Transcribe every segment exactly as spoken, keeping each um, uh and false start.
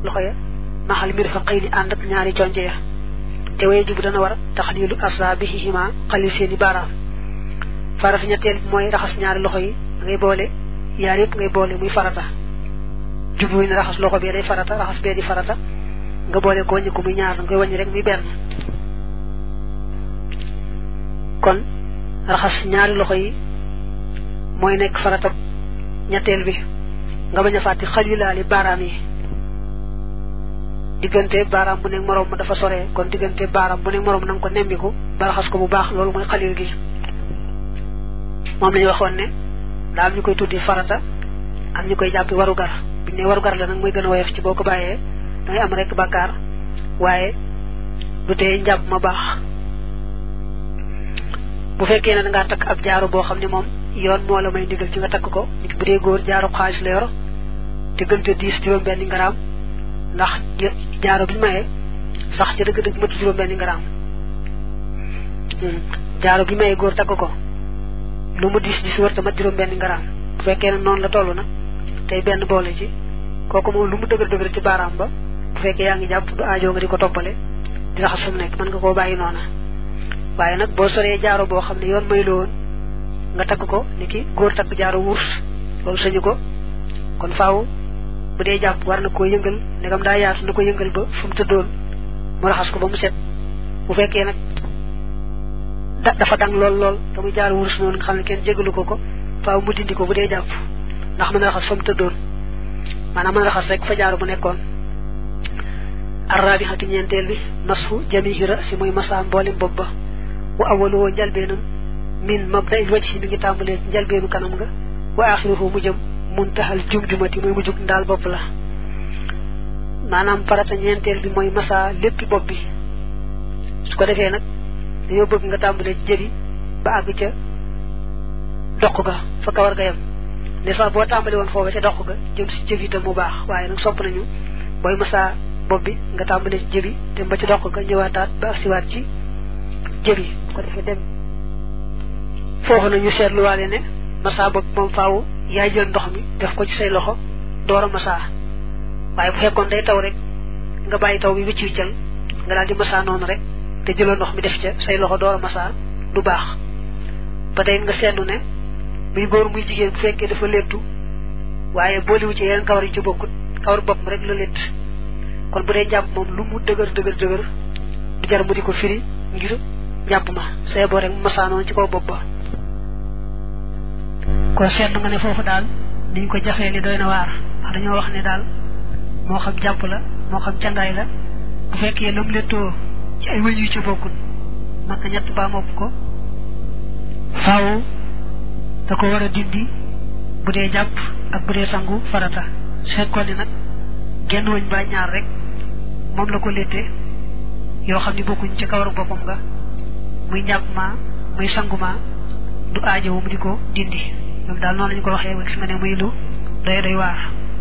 loxo ya maxal mirfaqayni ànd ak ñaari conce ya te waye jibu dana war taxlilu asaabihima xalil seeni baaraam farata ñetteel mooy raxas ñaari loxo yi ngay boole yaar yëpp ngay boole muy farata jubluy ne raxas loxo bee day farata raxas bee di farata nga boole ko wàññi ko muy ñaar nga koy wàññi rek muy benn kon raxas ñaari loxo yi mooy nekk farata ñetteel bi nga bañ a fàtte xalilaali baaraam yi diggante baaraam bu nekk moroom ma dafa sore kon diggante baaraam bu nekk moroom na nga ko nemmiku ba raxas ko bu baax loolu mooy xalil gi moom la ñu waxoon ne daal ñu koy tuddi farata am ñu koy jàppi warugar bu ñu ne warugar la nag mooy gën a woyof ci boo ko bàyyee dangay am rek bàkkaar waaye du tee njàpp ma baax bu fekkee ne dangaa takk ab jaaro boo xam ne moom yoon moo la may ndigal ci nga takk ko nit bu dee góor jaaro xaalis la yor te gënte diis juróom benn ngaraam ndax jaaro bi maye sax ca dëgg-dëgg matu juróom benn ngaraam jaaro bi maye góor takk ko lu mu diis diis wër te mat juróom benn ngaraam bu fekkee ne noonu la toll nag tey benn boole ci kooku moom lu mu dëgër dëgër ci baaraam ba bu fekkee yaa ngi jàpp du aajoo nga di ko toppale di raxas fu mu nekk mën nga koo bàyyi noona waaye nag boo soree jaaro boo xam ne yoon may la woon nga takk ko ni ki góor takk jaaro wurs loolu sañu ko kon faaw bu dee jàpp war na koo yëngal ndegam daa yaatu na ko yëngal ba fu mu tëddoon mu raxas ko ba mu set bu fekkee nag da dafa dang lool lool te muy jaaro wurs noonu nga xam ne kenn jégalu ko ko faaw mu dindi ko bu dee jàpp ndax mën a raxas fa mu tëddoon maanaam mën a raxas rek fa jaaro bu nekkoon arrabihatu ñeenteel bi masfu jamihi ra'si mooy masa mboolem bopp ba wa awwaluhu njalbeenam min mabda'il wajhi mi ngi tàmbalee ci njalbeenu kanam nga wa axiruhu mu jëm muntahal jumjumati mooy mu jug ndaal bopp la maanaam farata ñeenteel bi mooy masa léppi bopp bi su ko defee nag dañoo bëgg nga tàmbalee ci jëbi ba àgg ca doq ga fa kawar ga yam ne sax boo tàmbali woon foofu ca doq ga jëm si jëbi itam mu baax waaye nag sopp nañu booy masa bopp bi nga tàmbalee ci jëbi dem ba ci doq ga ñëwaataat ba agsiwaat ci jëbi ko defee dem foofu nañu seetluwaale ne masa bopp moom faaw yaay jël ndox mi def ko ci say loxo door a masa waaye bu fekkoon day taw rek nga bàyyi taw bi wicc wiccal nga daal di masa noonu rek te jëloo ndox mi def ca say loxo door a masa du baax ba tey nga seetlu ne muy góor muy jigéen bu fekkee dafa léttu waaye booliwu ci yeneen kawar yi ci bokkut kawar boppam rek la létt kon bu dee jàpp moom lu mu dëgër dëgër dëgër du jar mu di ko firi ngir jàpp ma say boo rek masa noonu ci kaw bopp ba kon seetlu nga ne foofu daal niñ ko jafee li doy na waar ndax dañoo wax ne daal moo xam jàpp la moo xam cangaay la bu fekkee lam lettoo ci ay wëñ yu ci bokkul naka ñett baa mopp ko faaw da ko war a dindi bu dee jàpp ak bu dee sangu farata su fekkoon ne nag genn wëñ baa ñaar rek moom la ko lettee yoo xam ne bokkuñ ci kawaru boppam nga muy njàpp ma muy sangu ma du aajowu mu di ko dindi ñoom daal noonu lañu ko waxee ba gis nga ne muy lu doy doy waar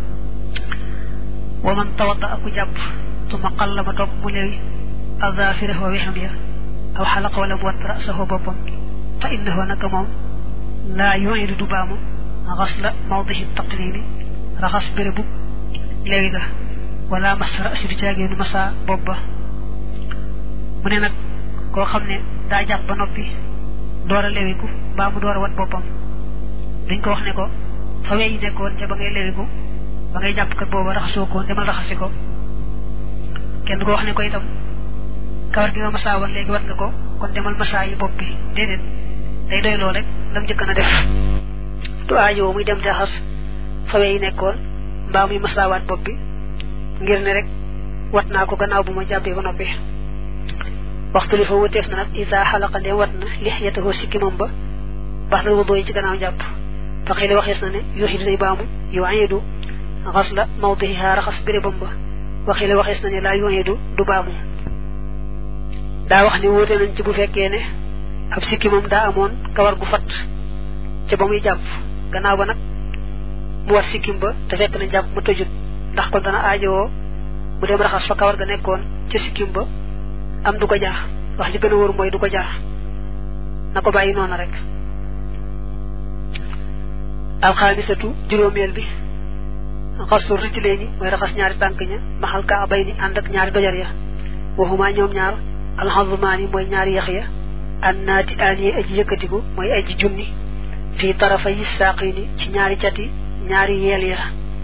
wa man tawadda aku jàpp tuma qallama topp mu lewi azafirahu wa wixam ya aw xalaqa wala mu wat rasahu boppam fa innahu naka moom laa yuidu du baamu xasla mawdihi taqlimi raxas bérébu lewi ga wala mas rasi du caageenu masa bopp ba mu ne nag koo xam ne daa jàpp ba noppi door a lewiku mbaa mu door a wat boppam dañ ko wax ne ko fa wey nekkoon ca ba ngay lewiku ba ngay jàpp kat booba raxasoo ko demal raxasi ko kenn ko wax ne ko itam kawar gi nga masaa woon léegi wat nga ko kon demal masaa yi bopp bi déedéet day doy loo rek lam njëkk na def du aajoo muy dem te raxas fa wey nekkoon mbaa muy masaawaat bopp bi ngir ne rek wat naa ko gannaaw bu ma jàppee ba noppi waxtu li fa wuteef na nag isa xalaqa ndee wat na lixyatahu sikkimam ba baax na wudoo yi ci gannaaw jàpp fa xëy la waxees na ne yuxidu day baamu yuidu xasla mawdihiha raxas bérébam ba waxi la waxees na ne laa yuidu du baamu daa wax ni wóote nañ ci bu fekkee ne ab sikkimam daa amoon kawar gu fat ca ba muy jàpp gannaaw ba nag mu wat sikkim ba te fekk na jàpp ma tëjut ndax kon dana aajowoo mu dem raxas fa kawar ga nekkoon ca sikkim ba am du ko jaar wax ji gën a wóor mooy du ko jaar na ko bàyyi noonu rek alxaamisatu juróomeel bi xasul rijlayni mooy raxas ñaari tànk ña maxal ka bay ni ànd ak ñaari dojar ya waxuma ñoom ñaar alxazumaani mooy ñaari yax ya annaati aani aji yëkkatiku mooy aji junni fii tarafa yi saaqini ci ñaari cati ñaari yeel ya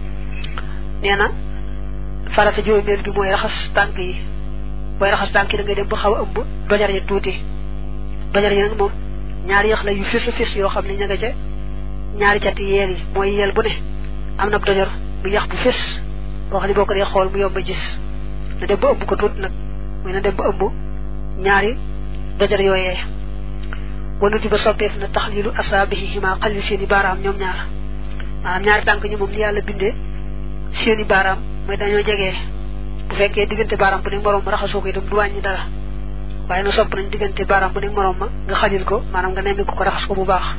nee na farata juróomeel bi mooy raxas tànk yi booy raxas tànk yi da ngay dem ba xaw a ëmb dojar ya tuuti dojar yi nag moom ñaari yax la yu fés a fés yoo xam ne ña nga ca ñaari cati yeel yi mooy yeel bu ne am na dojar bu yax bu fés boo xam ne boo ko dee xool mu yomb a gis na dem ba ëmb ko tuuti nag muy na dem ba ëmb ñaari dojar yooyee wanuti ba soppeef na taxlilu asaabihi ma xalli seeni baaraam ñoom ñaar maanaam ñaari tànk ñi moom ni yàlla bindee seeni baaraam mooy dañoo jegee bu fekkee diggante baaraam bu nekk moroom ma raxasoo ko itam du wàññi dara waaye na sopp nañ diggante baaraam bu nekk moroom ma nga xalil ko maanaam nga nemmi ko ko raxas ko bu baax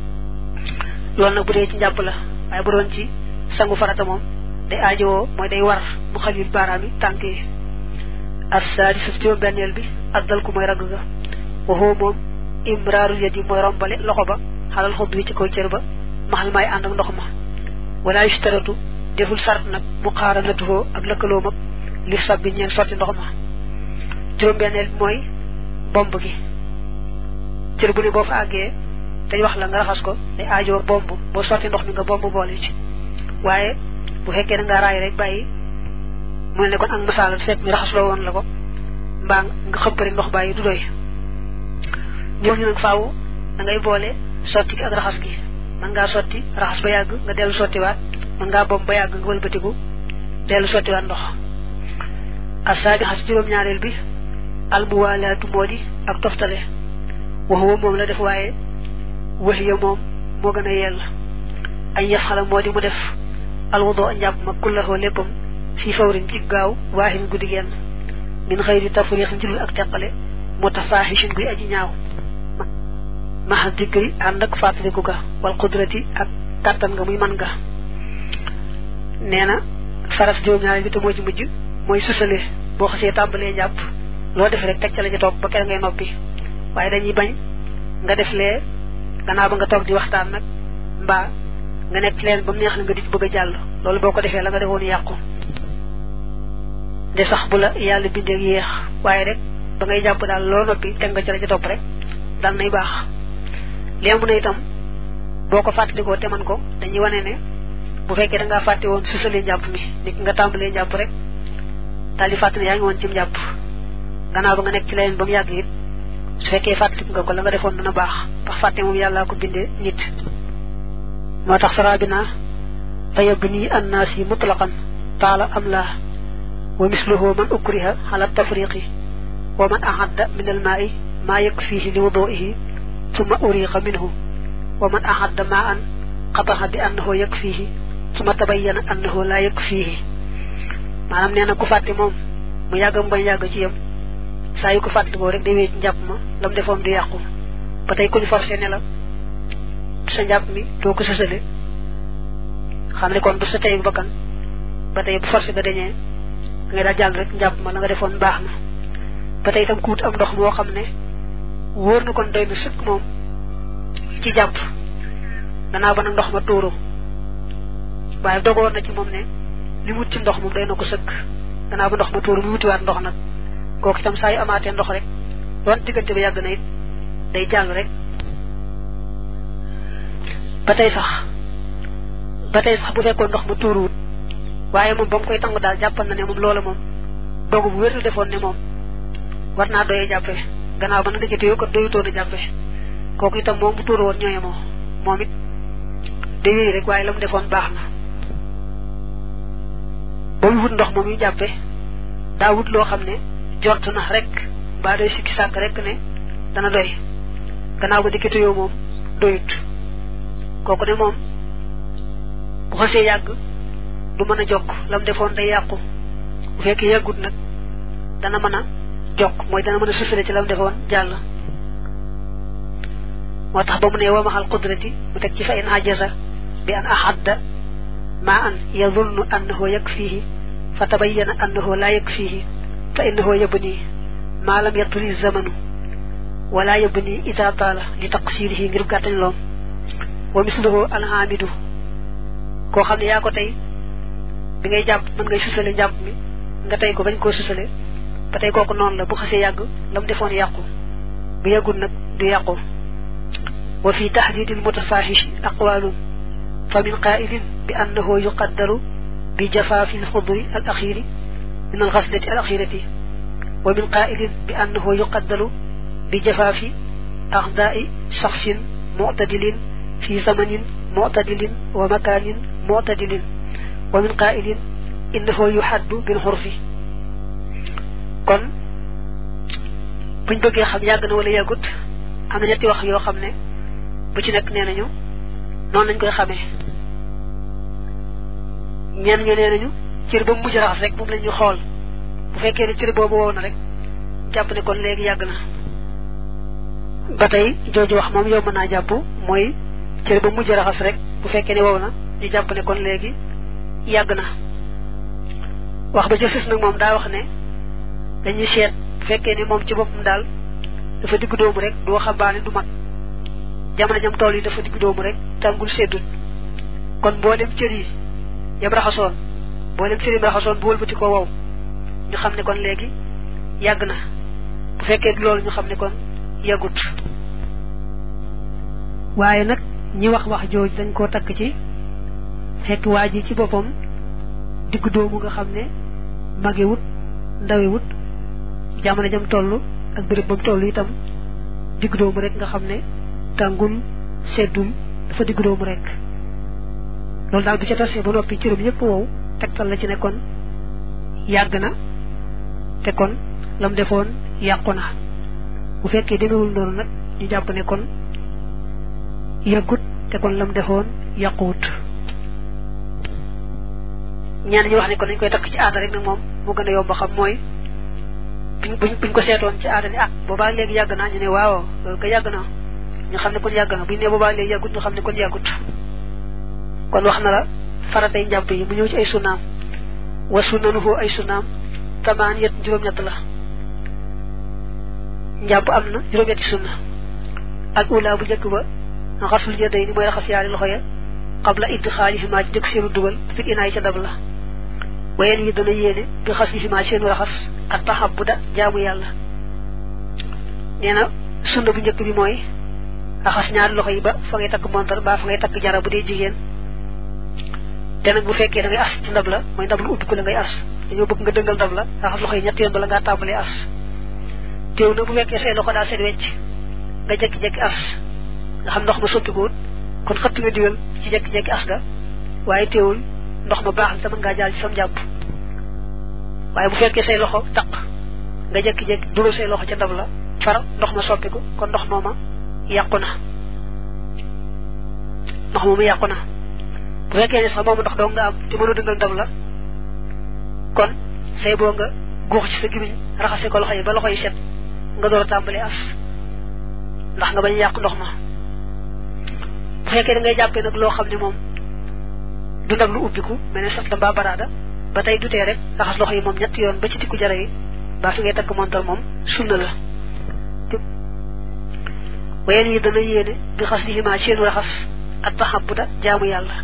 loolu nag bu dee ci njàpp la waaye bu doon ci sangu farata moom day aajowoo mooy day war mu xalil baaraam yi tànk yi as-saadisa juróom benneel bi addal ku mooy ragg ga waxoo moom imraarul yadi mooy rombale loxo ba xalal xodd wi ci kaw cër ba maxal maay ànd ak ndox ma wala yustaratu deful sart nag mu xaaranatuhoo ak lëkkaloom ak li sabbi ñeen sotti ndox ma juróom benneel bi mooy bomb gi cër bu ne boo fa àggee dañ wax la nga raxas ko day aajoo bomb boo sotti ndox mi nga bomb boole ci waaye bu fekkee da ngaa raay rek bàyyi mu ne kon ak masaala fekk ñu raxasloo woon la ko mbaa nga xëppari ndox bàyyi du doy ñooñu nag faaw da ngay boole sotti gi ak raxas gi mën ngaa sotti raxas ba yàgg nga dellu sottiwaat mën ngaa bomb ba yàgg nga wëlbatiku dellu sottiwaat ndox asaabi xas juróom-ñaareel bi almuwaalaatu moo di ak toftale waxuwa moom la def waaye wax ya moom moo gën a yell ay yaf xala moo di mu def alwudoo a njàpp ma kullaxoo léppam fii fawrin ci gaaw waaxin guddi genn min xëyri tafriix njilul ak teqale mutafaaxishin guy aji ñaaw maxa dikri ànd ak fàttaliku ga wal qudrati ak kàttan nga muy man nga nee na faras juróom-ñaareel bi te moo ci mujj mooy susale boo xasee tàmbalee njàpp loo def rek teg ca la ca toog ba kenn ngay noppi waaye dañuy bañ nga def lee gannaaw ba nga toog di waxtaan nag mbaa nga nekk leen ba mu neex la nga di bëgg a jàll loolu boo ko defee la nga defoon yàqu de sax bu la yàlla bindee yéex waaye rek ba ngay jàpp daal loo noppi teg nga ca la ca topp rek dal nay baax léemu na itam boo ko fàttalikoo te man ko dañuy wane ne bu fekkee da ngaa fàtte woon susalee njàpp mi nit nga tàmbalee njàpp rek daal di fàttali yaa ngi woon ci njàpp gannaaw ba nga nekk ci leneen ba mu yàgg it su fekkee fàttaliku nga ko la nga defoon dana baax ndax fàtte moom yàllaa ko bindee nit moo tax saraa bi naa fayabni annaasi mutlaqan taala am laa wa misluhu man ukriha ala tafriqi wa man ahadda min almaai maa yakfihi li wuduihi summa uriqa minhu wa man ahadda maa an qataha bi annahu yakfihi summa tabayyana annahu laa yakfihi maanaam nee na ku fàtte moom mu yàgg mu bañ yàgg ci yam saa yu ko fàttalikoo rek day wéy ci njàpp ma la mu defoon du yàqu ba tey ku ñu forcé ne la sa njàpp mi doo ko sësale xam ne kon du sa tey bakkan ba tey bu forcé ga dañee da ngay daal jàll rek njàpp ma la nga defoon baax na ba tey itam ku wut am ndox moo xam ne wóor na kon doy na sëkk moom ci jàpp gannaaw ba nag ndox ma tuuru waaye dogoon na ci moom ne li wut ci ndox moom doy na ko sëkk gannaaw ba ndox ma tuuru mu wutiwaat ndox nag kooku itam saa yu amaatee ndox rek doon diggante ba yàgg na it day jàll rek ba tey sax ba tey sax bu fekkoon ndox ma tuuruwut waaye moom ba mu koy tangu daal jàppal na ne moom loola moom dogu bu wér la defoon ne moom war naa doyee jàppe gannaaw ba na dëggate yoo ko doyutoon a jàppe kooku itam moom bu tuuru woon ñooye moo moom it day wéy rek waaye la mu defoon baax na ba mu wut ndox moom yu jàppe daa wut loo xam ne jort na rek mbaa day sikki sàkk rek ne dana doy gannaaw ba dëggate yoo moom doyut kooku ne moom bu xasee yàgg du mën a jokk la mu defoon day yàqu bu fekkee yàggut nag dana mën a jokk mooy dana mën a susale ci la mu defoon jàll moo tax ba mu ne wamaxal qudrati mu teg ci fa in ajaza bi an ahadda ma an yadunnu annahu yakfihi fa tabayyana annahu la yakfihi fa innahu yabni ma lam yatri zamanu wala yabni ida taala li taqsirihi ngir gàttañ loom wa misluhu alhamidu koo xam ne yaa ko tey bi ngay jàpp mën ngay susale njàpp mi nga tey ko bañ koo susale ba tey kooku noonu la bu xasee yàgg la mu defoon yàqu bu yàggul nag du yàqu wa fi tahdidil mutafahish aqwalun fa min qaa'ilin bi annahu yuqaddaru bi jafaafi al-xudri al-axiiri min al-ghaslati al-axiirati wa min qaa'ilin bi annahu yuqaddaru bi jafaafi a'daa'i shakhsin mu'tadilin fi zamanin mu'tadilin wa makaanin mu'tadilin wa min qaa'ilin innahu yuhaddu bil hurfi kon buñ bëggee xam yàgg na wala yàggut am na ñetti wax yoo xam ne bu ci nekk nee nañu noonu lañ koy xamee ñenn ñu nee nañu cër ba mu mujj raxas rek moom la ñu xool bu fekkee ne cër boobu wow na rek jàpp ne kon léegi yàgg na ba tey jooju wax moom yow mën naa jàpp mooy cër ba mu mujj raxas rek bu fekkee ne wow na ñu jàpp ne kon léegi yàgg na wax ba jësus nag moom daa wax ne dañuy seet bu fekkee ne moom ci boppam daal dafa digg doomu rek du waxambaane du mag jamono jam tool yi dafa digg doomu rek tàngul seddul kon mboolem cër yi yam raxasoon mboolem cër yi raxasoon bu wëlbati ko wow ñu xam ne kon léegi yàgg na bu fekkee du loolu ñu xam ne kon yàggut waaye nag ñi wax wax jooj dañ koo takk ci fekk waa ji ci boppam digg doomu nga xam ne magewut ndawewut jamono jam toll ak béréb bam toll itam digg doomu rek nga xam ne tàngul seddul dafa digg doomu rek loolu daal bu ca tasee ba noppi cëram yépp wow tegtal la ci ne kon yàgg na te kon lam defoon yàqu na bu fekkee demewul noonu nag ñu jàpp ne kon yàggut te kon lam defoon yàquwut ñaan ñi wax ne kon dañ koy takk ci aada rek nag moom moo gën a yomb xam mooy buñ buñ ko seetoon ci aada ni ah boobaa léegi yàgg naa ñu ne waaw loolu ko yàgg na ñu xam ne kon yàgg na buñ ne boobaa léegi yàggut ñu xam ne kon yàggut kon wax na la faratay njàpp yi mu ñëw ci ay sunnaam wa sunnanuhu ay sunnaam tamaan yet juróom-ñett la njàpp am na juróom-ñetti sunna al ula bu njëkk ba xasul yadayni mooy raxas yaari loxo ya qabla idxaalihimaa ci njëkk seenu dugal fi inaay ca dab la wayeen wi dana yéene bi xaslihimaa seenu raxas ak taxabuda jaamu yàlla nee na sunna bu njëkk bi mooy raxas ñaari loxo yi ba fa ngay takk montar ba fa ngay takk jara bu dee jigéen te nag bu fekkee da ngay as ci ndab la mooy ndab lu ubbi ko la ngay as dañoo bëgg nga dëngal ndab la raxas loxo yi ñetti yoon bala ngaa tàmbalee as teew na bu fekkee say loxo daa seet wecc nga jekki-jekki as nga xam ndox ma sottikuwut kon xëtt nga digal ci jekki-jekki as ga waaye teewul ndox ma baax na te mën ngaa jaal ci sam jàpp waaye bu fekkee say loxo taq nga jekki-jekki dugal say loxo ca ndab la far ndox ma soppiku kon ndox mooma yàqu na ndox mooma yàqu na bu fekkee ne sax moomu ndox doo nga am te mënoo dëngal ndab la kon say boo nga guux ci sa gimiñ raxase ko loxo yi ba loxo yi set nga door a tàmbali as ndax nga bañ yàq ndox ma bu fekkee da ngay jàppee nag loo xam ne moom du ndab lu ubbiku mel ne sat la mbaa baraada ba tey dutee rek raxas loxo yi moom ñetti yoon ba ci tikku jara yi ba fi ngay takk montal moom sunna la wayeen yi dana yéene bi xas lihimaa seenu raxas ak taxabuda jaamu yàlla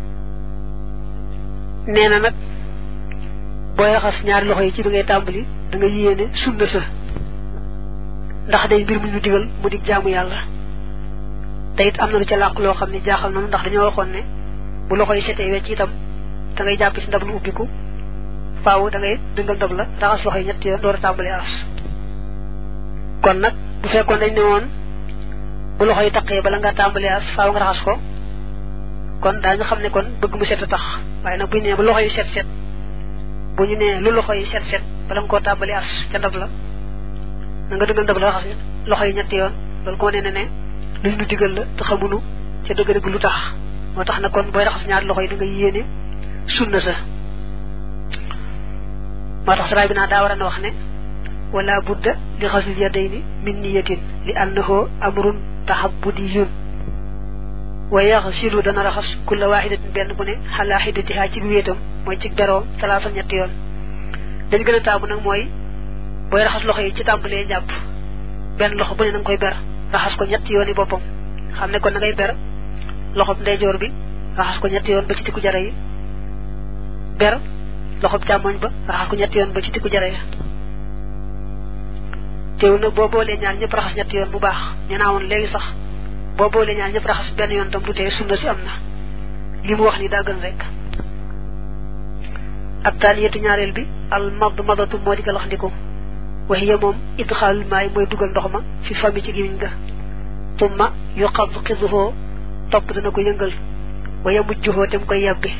nee na nag booy raxas ñaari loxo yi ci bi ngay tàmbali da nga yéene sunna sa ndax day mbir mu ñu digal mu dig jaamu yàlla te it am na lu ca làq loo xam ne jaaxal nañu ndax dañoo waxoon ne bu loxo yi setee wecc itam da ngay jàpp ci ndab lu ubbiku faaw da ngay dëngal ndab la raxas loxo yi ñetti yoon door a tàmbali as kon nag bu fekkoon dañ ne woon bu loxo yi taqee bala nga tàmbali as faaw nga raxas ko kon daañu xam ne kon bëgg mu set a tax waaye nag bu ñu nee ba loxo yi set set bu ñu nee lu loxo yi set set bala nga koo tàmbali as ca ndab la na nga dëngal ndab la raxas loxo yi ñetti yoon loolu ko ne ne ne luñ nu digal la te xamunu ca dëgg-dëgg lu tax moo tax na kon booy raxas ñaari loxo yi da nga yéene sunna sa moo tax saraay bi naa daa war a na wax ne wala budda li xasil yadayni min niyatin li annahu amrun tahabbudiyun wa yaxsilu dana raxas kulla waaxidatin benn bu ne xalaa xidatihaa ci wéetam mooy ci beroom salaasa ñetti yoon dañ gën a taamu nag mooy booy raxas loxo yi ci tàmbalee jàpp benn loxo bu ne na nga koy ber raxas ko ñetti yoon yi boppam xam ne kon na ngay ber loxo ndeyjoor bi raxas ko ñetti yoon ba ci tikku jara yi ber loxob càmmoñ ba raxas ko ñetti yoon ba ci tikku jare teew nag boo boolee ñaar ñëpp raxas ñetti yoon bu baax ñu naa woon léegi sax boo boolee ñaar ñëpp raxas benn yoon tam du tee sunna si am na li mu wax ni daa gën rek ab taaliyatu ñaareel bi al mad madatu moo di galax ndiko waxiya moom idxaalul maay mooy dugal ndox ma fi fami ci gimiñ ga tumma yuqad xiduhoo topp dana ko yëngal waya mujjuhoo tem koy yàbbi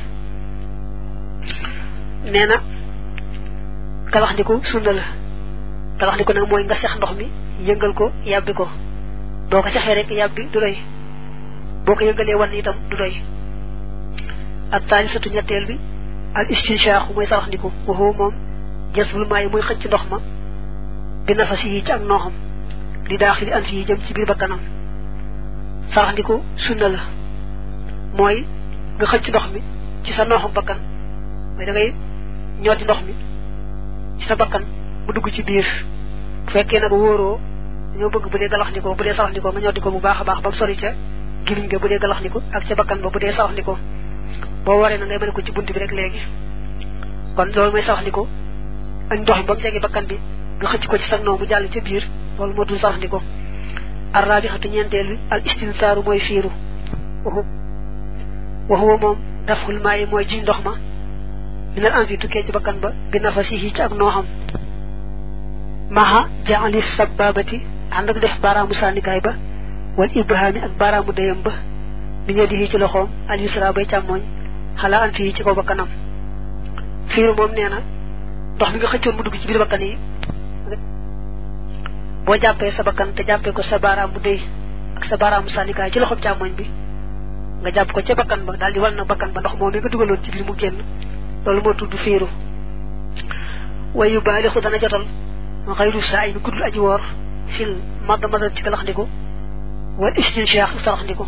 nee na galax ndiko sunna la galax ndiko nag mooy nga sex ndox mi yëngal ko yàbbi ko boo ko sexee rek yàbbi du doy boo ko yëngalee wan itam du doy ak taalisatu ñetteel bi al istinshaaxu mooy sarax ndiko waxoo moom jasbul maay mooy xëcc ndox ma bi nafasi yi ci ak nooxam li daaxili an fi jëm ci biir bakkanam sarax ndiko sunna la mooy nga xëcc ndox mi ci sa nooxam bakkan mooy da ngay ñooti ndox mi ci sa bakkan mu dugg ci biir bu fekkee nag wóoroo dañoo bëgg bu dee galax ndiko bu dee sarax ndiko nga ñooti ko bu baax a baax ba mu sori ca gimiñ nga bu dee galax ndiko ak ca bakkan ba bu dee sarax ndiko boo waree na ngay mën ko ci bunt bi rek léegi kon loolu mooy sarax ndiko ak ndox mi ba mu jege bakkan bi nga xëcc ko ci sa noo mu jàll ca biir loolu moo dul sarax ndiko arrabixatu ñeenteel bi al istinsaaru mooy fiiru waxu waxuwa moom daful maayi mooy jiñ ndox ma minal envi tukkee ci bakkan ba bi nafasihi ci ak nooxam maha jaali sababati ànd ak def baaraamu sànnikaay ba wal ibhaami ak baaraamu dayam ba mi ñëw di ci loxoom al yusra bay càmmooñ xalaa an fii ci kaw bakkanam fiiru moom nee na ndox mi nga xëccoon mu dugg ci biir bakkan yi boo jàppee sa bakkan te jàppee ko sa baaraamu day ak sa baaraamu sànnikaay ci loxoom càmmooñ bi nga jàpp ko ca bakkan ba daal di wal nag bakkan ba ndox moom mi nga dugaloon ci biir mu génn loolu moo tudd fiiru way yu baalixu dana jotal xayru saa yi mi kuddul aji woor fil mad madal ci galax ndiko wal istinshaax sarax ndiko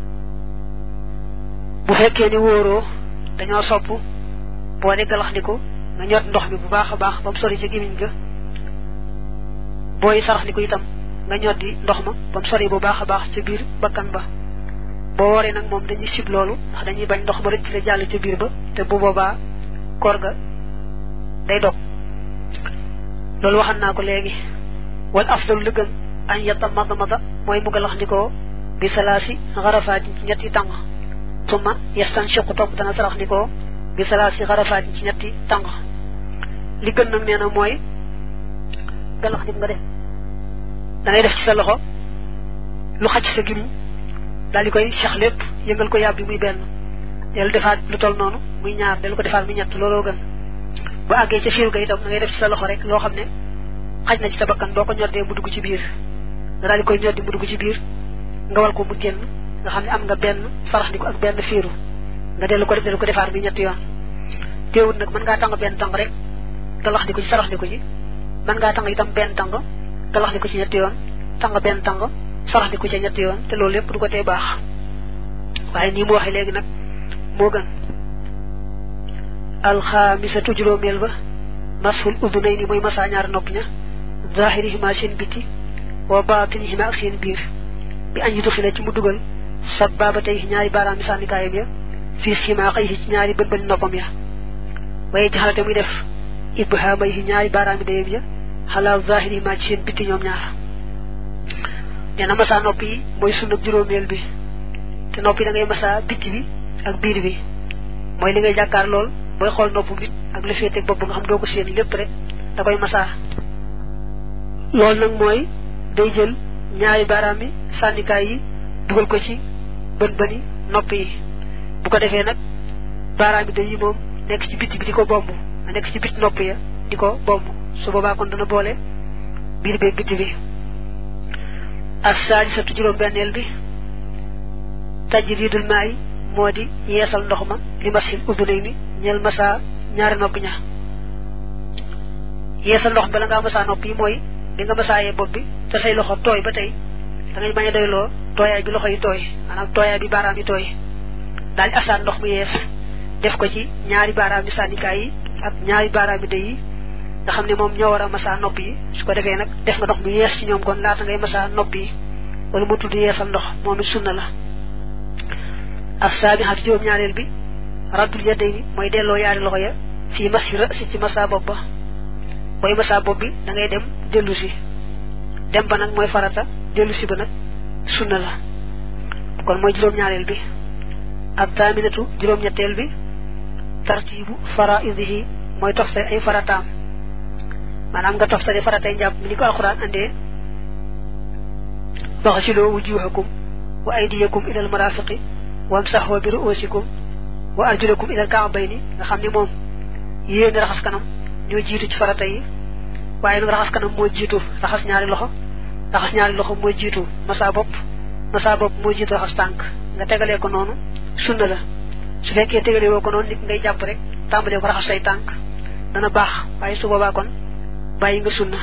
bu fekkee ni wóoroo dañoo sopp boo dee galax ndiko nga ñot ndox mi bu baax a baax ba mu sori ci gimiñ ga booy sarax ndiko itam nga ñot di ndox ma ba mu sori bu baax a baax ca biir bakkan ba boo waree nag moom dañuy sib loolu ndax dañuy bañ ndox ma rëcc la jàll ca biir ba te bu boobaa koor ga day dog loolu waxan naa ko léegi wal afdalu li gën an yata mada mada mooy mu galax ndikoo bi salaasi xarafaatin ci ñetti tàng summa yastanshiqu topp dana sarax ndikoo bi salaasi xarafaatin ci ñetti tàng li gën nag nee na mooy galax ndik nga def da ngay def ci sa loxo lu xaj sa gimiñ daal di koy sax lépp yëngal ko yàbbi muy benn dellu defaat lu toll noonu muy ñaar dellu ko defaat muy ñett looloo gën bu àggee ca fiiru ga itam da ngay def ci sa loxo rek loo xam ne xaj na ci sa bakkan boo ko ñoddee mu dugg ci biir nga daal di koy ñoddi mu dugg ci biir nga wal ko mu génn nga xam ne am nga benn sarax ndiko ak benn fiiru nga dellu ko def dellu ko defaat muy ñetti yoon teewut nag mën ngaa tàng benn tàng rek galax ndiko ci sarax ndiko ji mën ngaa tàng itam benn tàng galax ndiko ci ñetti yoon tàng benn tàng sarax ndiko ci ñetti yoon te loolu lépp du ko tee baax waaye nii mu waxee léegi nag moo gën alxaamisatu juróomeel ba masul udunayni mooy masa ñaari nopp ña zahirihima seen biti wa batinihima ak seen biir bi añ yitu xile ci mu dugal sababa tey ñaari baaraami sànnikaayam ya fii simaaxa yi ci ñaari bën bën noppam ya waaye jaxalate muy def ibhaama yi ñaari baaraami dayam ya xalaa zahirihima ci seen biti ñoom ñaar nee na masa nopp yi mooy sunnab juróomeel bi te nopp yi da ngay masa bitti bi ak biir bi mooy li ngay jàkkaar lool booy xool noppu nit ak la féeteeg bopp nga xam doo ko seen lépp rek da koy masa loolu nag mooy day jël ñaari baaraam yi sànnikaay yi dugal ko ci bën bëni nopp yi bu ko defee nag baaraam yi day yi moom nekk ci bitti bi di ko bomb a nekk ci bitti nopp ya di ko bomb su boobaa kon dana boole biir beeg bitti bi as-saadisatu juróom benneel bi tajridul maay moo di yeesal ndox ma li masil udunayni ñeel masa ñaari nopp ña yeesal ndox mi bala ngaa masa nopp yi mooy bi nga masaayee bopp bi te say loxo tooy ba tey da ngay bañ a doyloo tooyaay bi loxo yi tooy maanaam tooyaay bi baaraam yi tooy daal di asaan ndox mu yees def ko ci ñaari baaraam yi sànnikaay yi ak ñaari baaraam yi day yi nga xam ne moom ñoo war a masa nopp yi su ko defee nag def nga ndox mu yees ci ñoom kon laata ngay masa nopp yi wala mu tudd yeesal ndox moom it sunna la as-saabihatu juróom ñaareel bi raddul yadayni mooy delloo yaari loxo ya fi masira ci ci masa bopp ba boy masa bopp bi da ngay dem delu ci dem ba nak moy farata delu ci ba nak sunna la kon moy juroom ñaarel bi at-taminatu juroom ñettel bi tartibu fara'idihi moy toxté ay farataam manam nga toxté faratay japp ni ko alquran ande faghsilu wujuhakum wa aydiyakum ila al-marafiqi wamsahu bi ru'usikum wa arjulakum ila al-ka'bayni nga xamni mom yeen raxas kanam ñoo jitu ci farata yi waye nak raxas kanam mo jitu raxas ñaari loxo raxas ñaari loxo mo jitu masa bop masa bop mo jitu raxas tank nga tegalé ko nonu sunna la su fekkee tegalé wo ko non nit ngay japp rek tambalé ko raxas say tank dana bax waye su boba kon bayyi nga sunna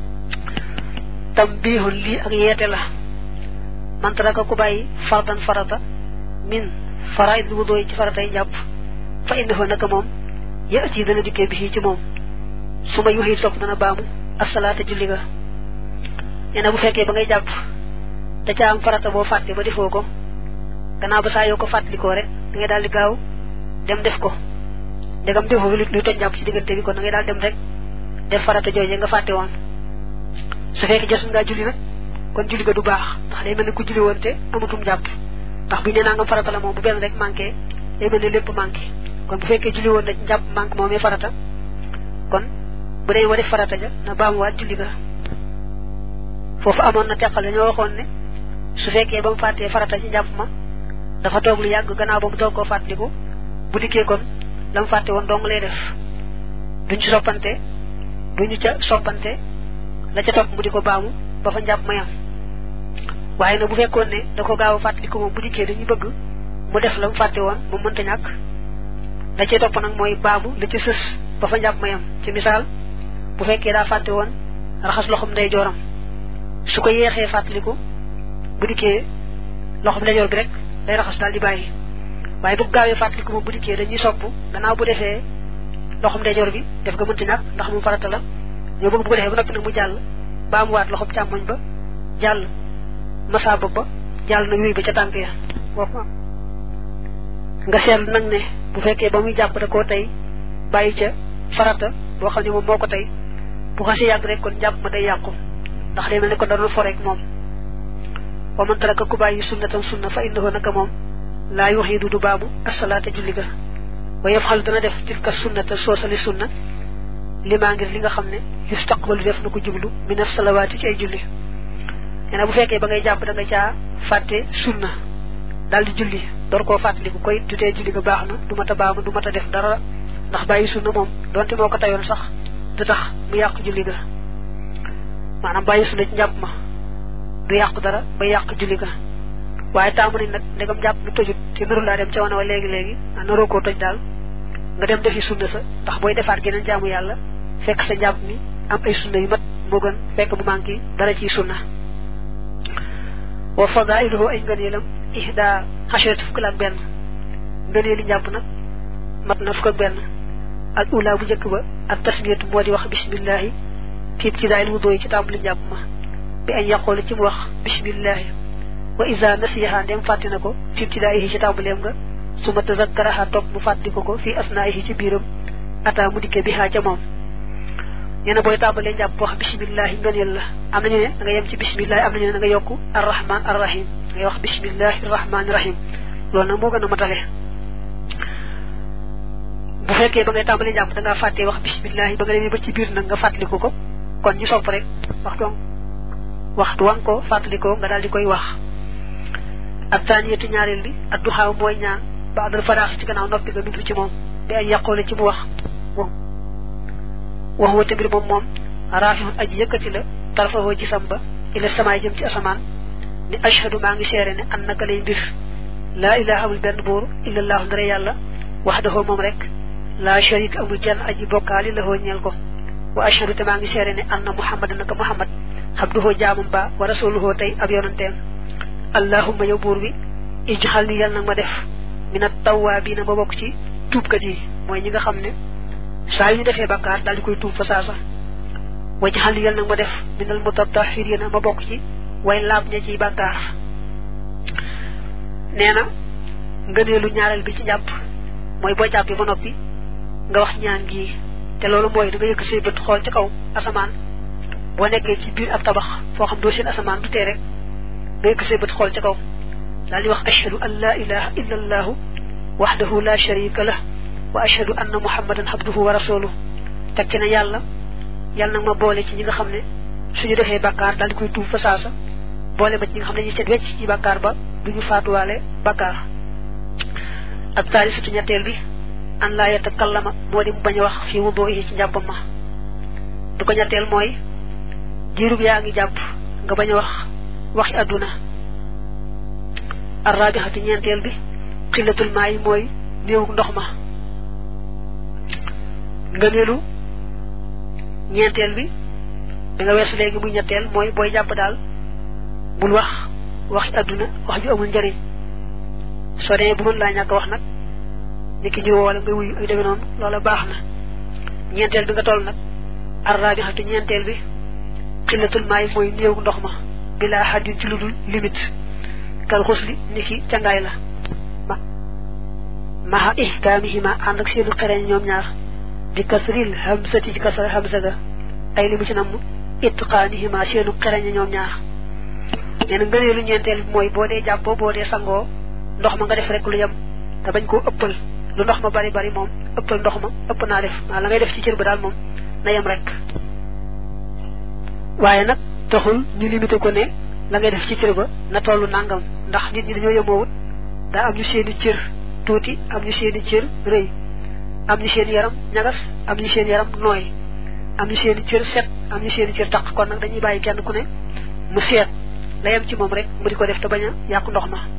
tambihul li ak yete la man taraka ko bayyi fardan farata min faraid wudu ci faratay japp fa innahu naka mom yati dana dikke bi ci mom suma yuhi top dana baamu as-salata julli ga ena bu fekke ba ngay japp da ca am farata bo fatte ba defoko gannaaw ba saa yoo ko fàttalikoo rek da ngay daal di gaaw dem def ko ndegam defoo lu lu toj jàpp ci diggante bi kon da ngay daal dem rek def farata jooje nga fàtte woon su fekkee jos nga julli nag kon julli ga du baax ndax day mel ne ku julli woon te amatum jàpp ndax bu ñu nee naa nga farata la moom bu benn rek manqué day mel ne lépp manqué kon bu fekkee julli woon na jàpp manque moomee farata kon bu dee wa def farata ja na baamuwaat julli ga foofu amoon na teqal dañoo waxoon ne su fekkee ba mu fàttee farata ci jàpp ma dafa toog lu yàgg gannaaw ba mu doog koo fàttaliku bu dikkee kon lam fàtte woon dong lay def duñ ci soppante duñu ca soppante la ca topp mu di ko baamu ba fa njàpp mayam waaye nag bu fekkoon ne da ko gaaw a fàttaliku moom bu dikkee dañu bëgg mu def lam fàtte woon mu mënta ñàkk la ca topp nag mooy baamu la ca sës ba fa njàpp mayam ci misaal bu fekkee daa fàtte woon raxas loxom ndey jooram su ko yeexee fàttaliku bu dikkee loxom ndey joor bi rek day raxas dal di bayyi waye bu gaawé fatlikou mo bu diké dañuy sopp gannaaw bu défé loxum ndeyjor bi def ga mënti nak ndax mu farata la ñu bëgg bu ko défé bu nopi nak mu jall ba mu waat loxum chamoñ ba jall massa ba jall na yoy ba ca tank ya nga sel nak ne bu féké ba muy japp da ko tay bayyi ca farata bo xamni mom moko tay bu xasse yag rek kon japp ma day yaqku ndax day melni ko da do fo rek mom wa man taraka kubayyi sunnatan sunna fa innahu naka mom la yuhidu dubabu as-salata julliga wa yaf'al dana def tilka sunnata sosali sunna lima ngir li nga xamne yustaqbalu def nako jublu min as-salawati ci ay julli ena bu fekke ba ngay japp da nga ca fatte sunna dal di julli dor ko fatali ko koy tuté julli ga baxna duma ta baamu duma ta def dara ndax bayyi sunna mom donte moko tayon sax du tax mu yaq julli ga manam bayyi sunna ci japp ma du yaq dara ba yaq julli ga waye tamu ni nak ndegam japp bu tojut te nuru la dem ci wana wa legi legi naro ko toj dal nga dem defi sunna sa ndax boy defat geneen jaamu yalla fekk sa japp ni am ay sunna yu mat mo gën fekk bu manki dara ci sunna wa fadailuhu ay ngeenelam ihda hashratu fukk ak ben ngeeneli japp nak mat na fukk ak ben al ula bu jëk ba at tasmiyatu modi wax bismillah fi ibtidaa'il wudu ci tambali japp ma bi ay yaqulu ci wax bismillah wa iza nasiha dem fatinako fi ibtida'ihi ci tambulem nga suma tazakkaraha top mu fatiko ko fi asna'ihi ci biram ata mu dikke biha ca mom ñena boy tambale japp wax bismillah ngeenel la amna ñu ne nga yem ci bismillah amna ñu ne nga yokku arrahman arrahim ngay wax bismillahir rahmanir rahim loolu nak mo gëna matale bu fekke ba ngay tambale japp da nga faté wax bismillah ba nga dem ba ci bir nak nga fatliko ko kon ñu sopp rek waxtu waxtu wan ko fatliko nga dal di koy wax athaniyatu ñaarel bi adduha moy ñaan ba'dal faraax ci gannaaw noppi ga mintu ci mom bi ay yaqole ci mu wax wa huwa tabir mom mom rafihun aji yëkëti la tarfahu ci samba ila samay jëm ci asaman ni ashhadu ma ngi séré ne annaka lay bir la ilaha illa ben bur illa allah ndara yalla wahdahu mom rek la sharika amul jenn aji bokali la ho ñel ko wa ashhadu ta ma ngi séré ne anna muhammadan naka muhammad abduhu jaamum ba wa rasuluhu tay ab yonentem allahumma ya bur bi ij'alni yal nak ma def minat tawwabina ba bok ci tuub kat yi moy ñi nga xamne sa yu defé bakkar dal di koy tuub fa sasa waj'alni yal nak ma def minal mutatahhirina ma bok ci way lab ña ci bakkar neena ngeenelu ñaaral bi ci japp moy bo jappé ba nopi nga wax ñaan gi te loolu mooy da nga yëkk say bët xool ci kaw asamaan boo nekkee ci biir ab tabax foo xam doo seen asamaan du tee rek nga yëkk say bët xool ci kaw daal di wax ashhadu an la ilaha illa allahu wahdahu la sharika lah wa ashhadu anna muhammadan abduhu wa rasuluhu teg ci ne yàlla yàlla nag ma boole ci ñi nga xam ne suñu defee bàkkaar daal di koy tuub fa saasa boole ma ci ñi nga xam ne ñu seet wecc ci bàkkaar ba duñu faatuwaale bàkkaar ak taalisatu ñetteel bi an laa yatakallama moo di mu bañ a wax fii wudu'ihi ci njàppam ma du ko ñetteel mooy diirub yaa ngi jàpp nga bañ a wax waxi àdduna arrabihatu ñeenteel bi xillatul maa yi mooy néewug ndox ma nga neelu ñeenteel bi bi nga weesu léegi muy ñetteel mooy booy jàpp daal bul wax waxi àdduna wax ju amul njëriñ soo demee bu mën laa ñàkk wax nag ni ki ñu woola nga wuyu ak demee noonu loola baax na ñeenteel bi nga toll nag arrabihatu ñeenteel bi xillatul maa yi mooy néewug ndox ma bilaa xaddin ci lu dul limite kal xusli ni ki cangaay la maha ihkaamihima ànd ak seenu xereñ ñoom ñaar bi kasril hamsati ci kasra hamsa ga ay li mu ci namm itqaanihima seenu xereñ ñoom ñaar nee na ngëneelu ñeenteel bi mooy boo dee jàppoo boo dee sangoo ndox ma nga def rek lu yem te bañ koo ëppal lu ndox ma bari bari moom ëppal ndox ma ëpp naa def maa la ngay def ci cër ba daal moom na yem rek waaye nag taxul ñu limité ko ne la ngay def ci cër ba na tollu nangam ndax nit ñi dañoo yemoowut daa am ñu seeni cër tuuti am ñu seeni cër rëy am ñu seen yaram ñagas am ñu seen yaram nooy am ñu seeni cër set am ñu seeni cër taq kon nag dañuy bàyyi kenn ku ne mu seet la yem ci moom rek mu di ko def te bañ a yàqu ndox ma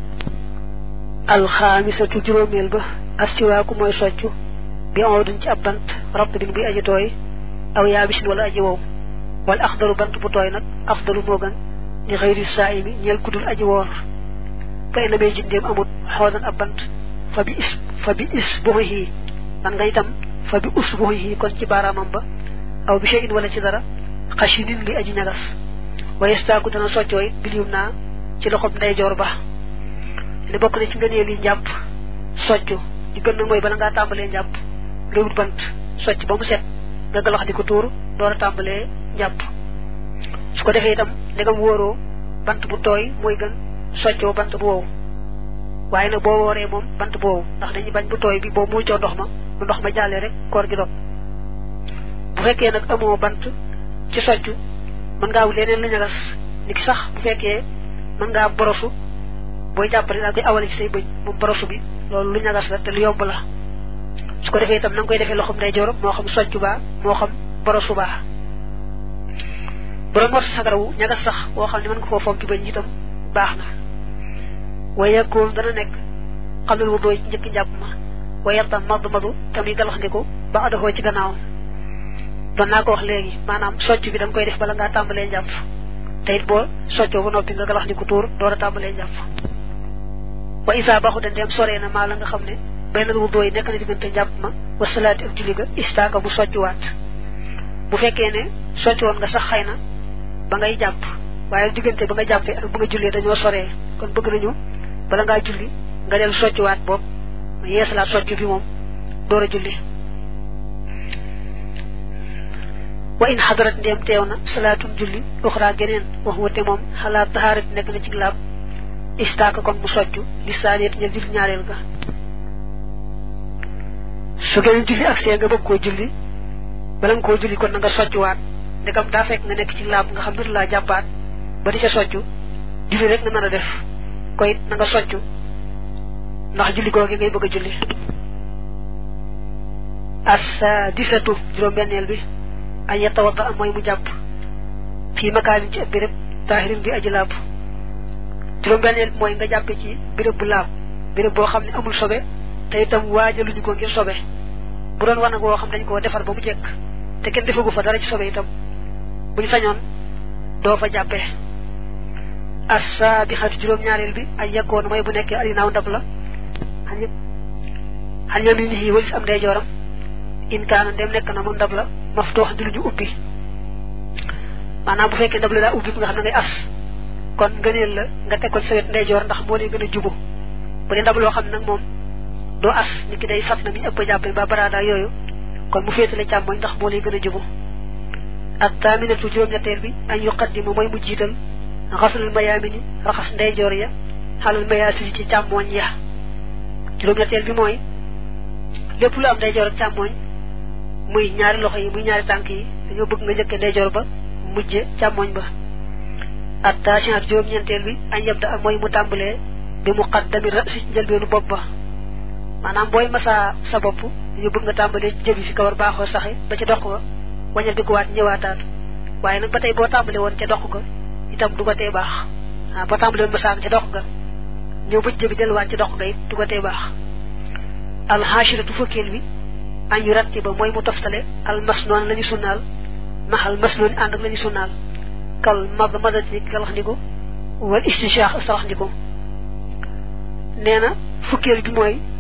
alxaamisatu juróomeel ba astiwaaku mooy soccu bi awdun ci ab bant rabb bin buy aji tooy aw yaabisin wala aji wow wala axdaru bant bu tooy nag afdalu moo gën li xëyri saa'imi ñeel kudul aji woor fa ina may jindeem amut xoodan ab bant fa bi is fa bi is buxihi man nga itam fa bi us buxihi kon ci baaraamam ba aw bi shay'in wala ci dara xashinin li aji ñagas waaye staaku dana soccooy bilium naa ci loxob ndeyjoor ba li bokk na ci ngëneel yi njàpp soccu di gën nag mooy bala ngaa tàmbalee njàpp nga wut bant socc ba mu set nga galax di ko tuur door a tàmbalee njàpp su ko defee itam ndegam wóoroo bant bu tooy mooy gën soccoo bant bu wow waaye nag boo wooree moom bant bu wow ndax dañuy bañ bu tooy bi boo muucoo ndox ma bu ndox ma jàllee rek koor gi dog bu fekkee nag amoo bant ci soccu mën ngaa wut leneen lu ñagas ni ki sax bu fekkee mën ngaa borosu booy jàppale daal koy awale ci say bëñ moom borosu bi loolu lu ñagas la te lu yomb la su ko defee itam na nga koy defee loxoom ndeyjoor moo xam soccu baa moo xam borosu baa bu doon morsu sagarawu ñagas sax woo xam ne mën nga koo fomp ci bëñ itam baax na waaye koon dana nekk xam ne wu dooy njëkk njàpp ma waaye tam madu madu tamit galaxndiku ba adahoo ci gannaaw doon naa ko wax léegi maanaam soccu bi da nga koy def bala ngaa tàmbalee njàpp te it boo soccoo ba noppi nga galaxndiku tuur door a tàmbalee njàpp wa isa baxu da ndeem soree na maa la nga xam ne benn wu dooy nekk na diggante njàpp ma wa salaati ak julli ga istaaka mu soccuwaat bu fekkee ne socc woon nga sax xëy na ba ngay jàpp waaye diggante ba nga jàppee ak ba nga jullee dañoo soree kon bëgg nañu bala ngaa julli nga del soccuwaat boobu yeesalaat socc bi moom door a julli wa in xadarat ndeem teew na salaatun julli uxraa geneen wax wate moom xalaat taxaarat nekk na ci laab istaaka kon mu soccu li saaniet ña julli ñaareel ga su geneen julli ak see nga bëgg koo julli bala nga koo julli kon na nga soccuwaat ndegam daa fekk nga nekk ci laab nga xam ne laa jàppaat ba di ca soccu julli rek nga nar a def koy na nga soccu ndax julli googu ngay bëgg a julli as-sadisatu juróom-benneel bi ay yatawadda am mooy mu jàpp fii makaanin ci ab béréb taahirin bi aji laab juróom-benneel bi mooy nga jàppe ci béréb bu laab béréb boo xam ne amul sobe te itam waajaluñu ko ngir sobe bu doon wanag woo xam dañ koo defar ba mu jekk te kenn defagu fa dara ci sobe itam buñ sañoon doo fa jàppee as-saabixatu juróom-ñaareel bi ay yakkoon mooy bu nekkee alinaaw ndab la xan yaminihi walis am ndeyjooram in kaana ndem nekk na moom ndab la maftoox di lu ñu ubbi maanaam bu fekkee ndab la daa ubbi nga xam ne ngay as kon ngëneel la nga teg ko ci sa wet ndeyjoor ndax moo lay gën a jubu bu dee ndab loo xam ne nag moom doo as nit ki day sat na mi ëpp jàppe ba baraada yooyu kon mu féetale càmmoñ ndax moo lay gën a jubu at-taaminatu juróom-ñetteel bi an yuqaddima mooy mu jiital xaslal mayaamini raxas ndeyjoor ya xalal mayaasiri ci càmmoñ ya juróom-ñetteel bi mooy lépp lu am ndeyjoor ak càmmoñ muy ñaari loxo yi muy ñaari tànk yi dañoo bëgg nga njëkke ndeyjoor ba mujje càmmoñ ba at-taasi'a ak juróom-ñeenteel bi an yabda ak mooy mu tàmbalee bi muqaddami ra'si njëlbeenu bopp ba maanaam booy masa sa bopp dañoo bëgg nga tàmbalee ci jëbi fi kawar baaxoo saxe ba ca dox ga wañal di ko waat ñëwaataat waaye nag ba tey boo tàmbalee woon ca dox ga itam du ko tee baax ah boo tàmbalee woon masa ca dox ga ñëw ba jëbi delluwaat ca dox ga it du ko tee baax al-haashiratu fukkeel bi an yu ratti ba mooy mu toftale al masnoon la ñu sunnaal maxal masnoon ànd ak la ñu sunnaal kal mad madati galax ndiku wal istinshaax sarax ndiku nee na fukkeel bi mooy